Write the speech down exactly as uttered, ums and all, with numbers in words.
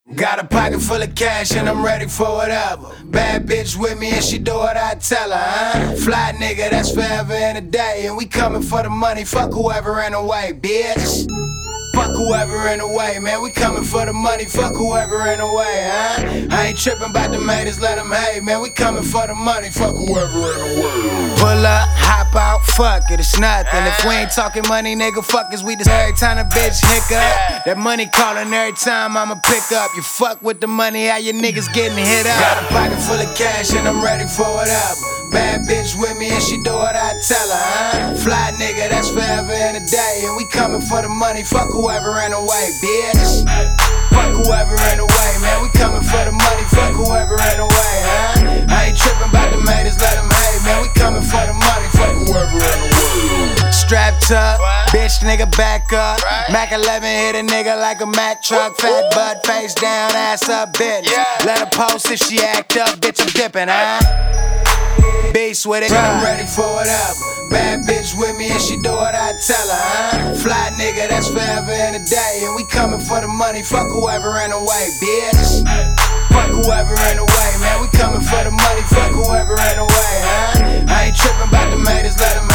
Got a pocket full of cash and I'm ready for whatever. Bad bitch with me and she do what I tell her, huh? Fly nigga, that's forever and a day. And we coming for the money, fuck whoever in the way, bitch. Fuck whoever in the way, man, we coming for the money, fuck whoever in the way, huh? I ain't tripping about the haters, let them hate, man, we coming for the money, fuck whoever in the way. Pull up, hop out, fuck it, it's nothing. If we ain't talking money, nigga, fuck us, we just every time a bitch hiccup. That money calling every time I'ma pick up. You fuck with the money, how your niggas getting hit up. Got a pocket full of cash and I'm ready for whatever. Bad bitch with me and she do what I tell her, huh? Fly nigga, that's forever and a day. And we coming for the money, fuck whoever in the way, bitch. Fuck whoever in the way, man, we coming for the money, fuck whoever in the way, huh? I ain't tripping about the haters, let them hate, man, we coming for the money, fuck whoever in the way. Strapped up, bitch nigga back up. Mac eleven hit a nigga like a Mack truck. Fat butt, face down, ass up, bitch. Let her post if she act up, bitch, I'm dipping, huh? Beast with it, I'm ready for whatever. Bad bitch with me and she do what I tell her, huh? Fly nigga, that's forever and a day. And we coming for the money, fuck whoever in the way, bitch. Fuck whoever in the way, man, we coming for the money, fuck whoever in the way, huh? I ain't tripping about the haters, let them